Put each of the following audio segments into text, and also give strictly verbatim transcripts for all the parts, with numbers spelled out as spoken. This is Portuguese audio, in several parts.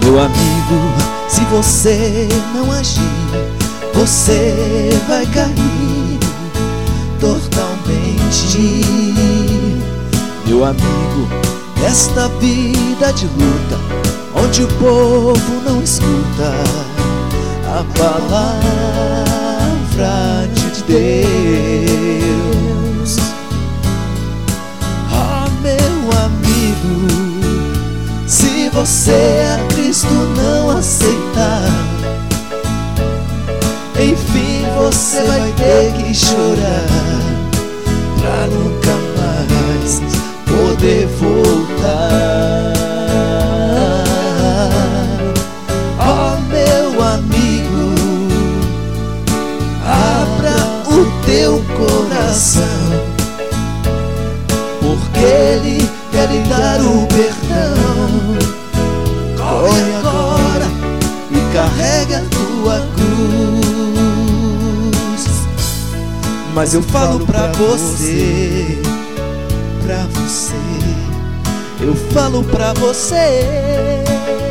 Meu amigo, se você não agir, você vai cair totalmente. Meu amigo, nesta vida de luta, onde o povo não escuta a palavra de Deus. Oh, meu amigo, se você a Cristo não aceitar, enfim você vai ter que chorar pra nunca mais poder voltar. Oh, meu amigo, abra o teu coração, porque Ele quer lhe dar o perdão. Corre agora e carrega a tua cruz. Mas eu falo pra você, pra você, eu falo pra você,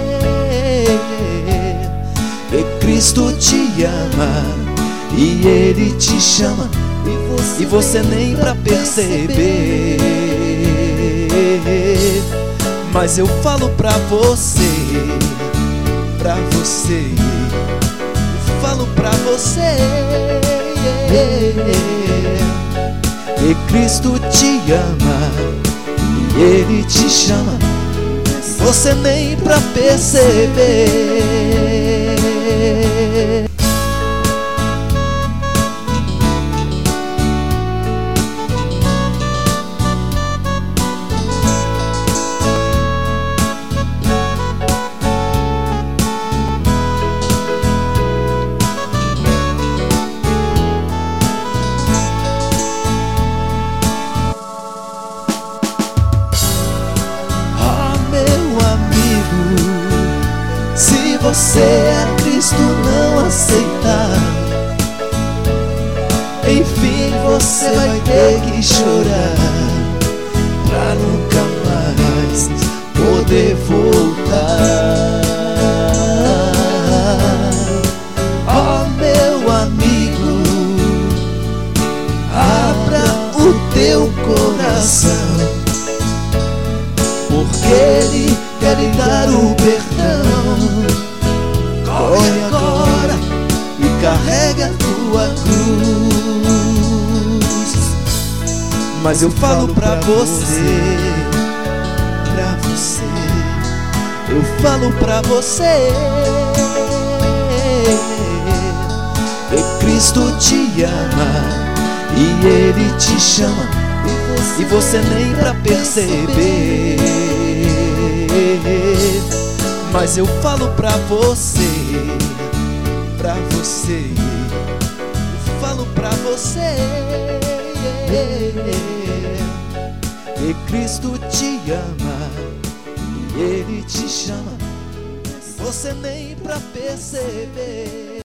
que Cristo te ama e Ele te chama, e você nem pra perceber. Mas eu falo pra você, pra você, eu falo pra você, que Cristo te ama e Ele te chama, você nem pra perceber. Se você a Cristo não aceitar, enfim você vai ter que chorar pra nunca mais poder voltar. Oh, meu amigo, abra o teu coração, porque Ele quer lhe dar o perdão. Corre agora e carrega a tua cruz. Mas eu falo pra você, pra você, eu falo pra você, que Cristo te ama e Ele te chama, e você nem pra perceber. Mas eu falo pra você, pra você, eu falo pra você, que Cristo te ama e Ele te chama, você nem pra perceber.